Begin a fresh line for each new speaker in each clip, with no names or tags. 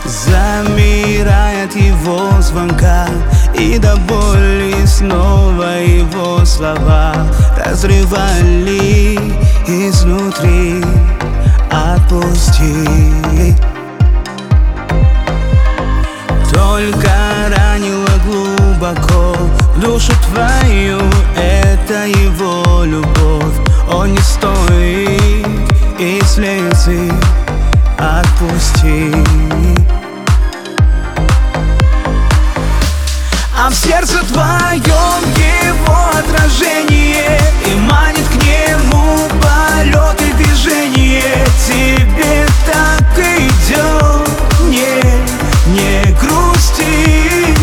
замирая от его звонка, и до боли снова его слова разрывали изнутри. Отпусти. Только ранило глубоко в душу твою, это его любовь. Он не стоит и слезы. Отпусти. А в сердце твоем его отражение, и манит к нему полет и движение. Тебе так идет не грустить.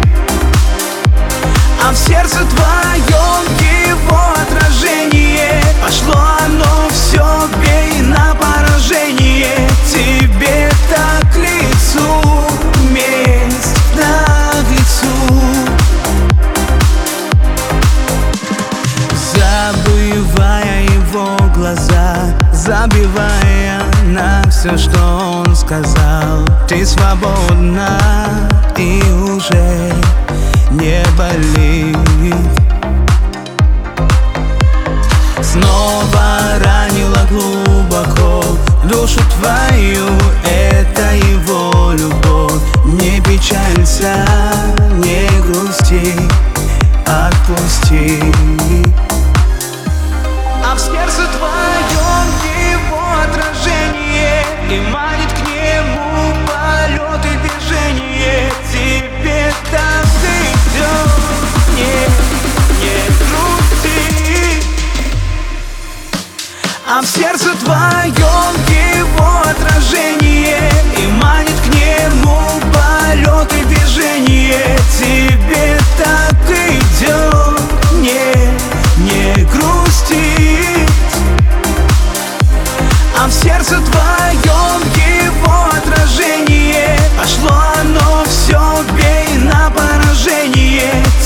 А в сердце твоем его отражение, пошло оно все, бей на поражение. Тебе так к лицу, месть на лицу. Забывая его глаза, забивая на все, что он сказал. Ты свободна и уже не болит. Снова ранила глубоко душу твою, это его любовь. Не печалься, не грусти, отпусти. А в сердце твоем его отражение, и манит к нему полет и движение. Тебе так идет не грусти. А в сердце твоем его отражение, и манит к нему полет и движение. Тебе так идет не грустить. А в сердце твоем его отражение, пошло оно все, бей на поражение.